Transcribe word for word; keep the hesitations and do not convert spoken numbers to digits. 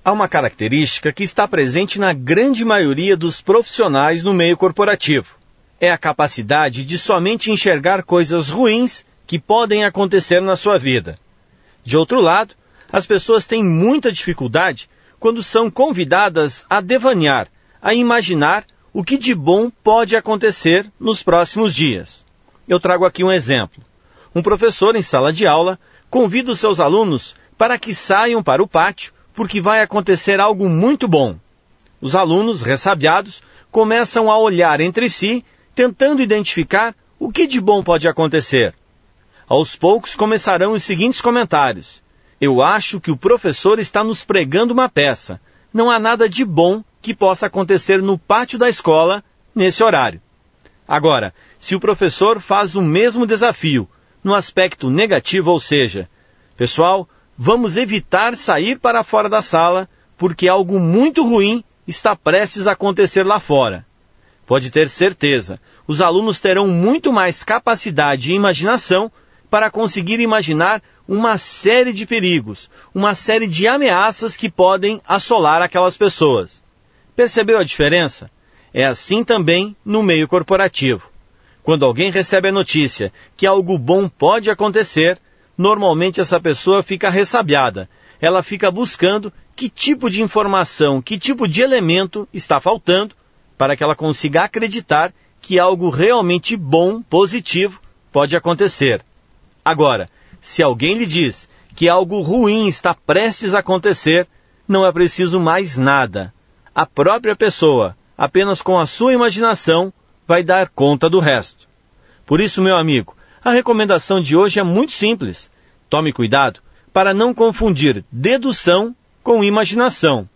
Há uma característica que está presente na grande maioria dos profissionais no meio corporativo. É a capacidade de somente enxergar coisas ruins que podem acontecer na sua vida. De outro lado, as pessoas têm muita dificuldade quando são convidadas a devanear, a imaginar o que de bom pode acontecer nos próximos dias. Eu trago aqui um exemplo. Um professor em sala de aula convida os seus alunos para que saiam para o pátio porque vai acontecer algo muito bom. Os alunos, ressabiados, começam a olhar entre si, tentando identificar o que de bom pode acontecer. Aos poucos começarão os seguintes comentários. Eu acho que o professor está nos pregando uma peça. Não há nada de bom que possa acontecer no pátio da escola nesse horário. Agora, se o professor faz o mesmo desafio, no aspecto negativo, ou seja, pessoal, vamos evitar sair para fora da sala, porque algo muito ruim está prestes a acontecer lá fora. Pode ter certeza, os alunos terão muito mais capacidade e imaginação para conseguir imaginar uma série de perigos, uma série de ameaças que podem assolar aquelas pessoas. Percebeu a diferença? É assim também no meio corporativo. Quando alguém recebe a notícia que algo bom pode acontecer, normalmente essa pessoa fica ressabiada. Ela fica buscando que tipo de informação, que tipo de elemento está faltando para que ela consiga acreditar que algo realmente bom, positivo, pode acontecer. Agora, se alguém lhe diz que algo ruim está prestes a acontecer, não é preciso mais nada. A própria pessoa, apenas com a sua imaginação, vai dar conta do resto. Por isso, meu amigo, a recomendação de hoje é muito simples. Tome cuidado para não confundir dedução com imaginação.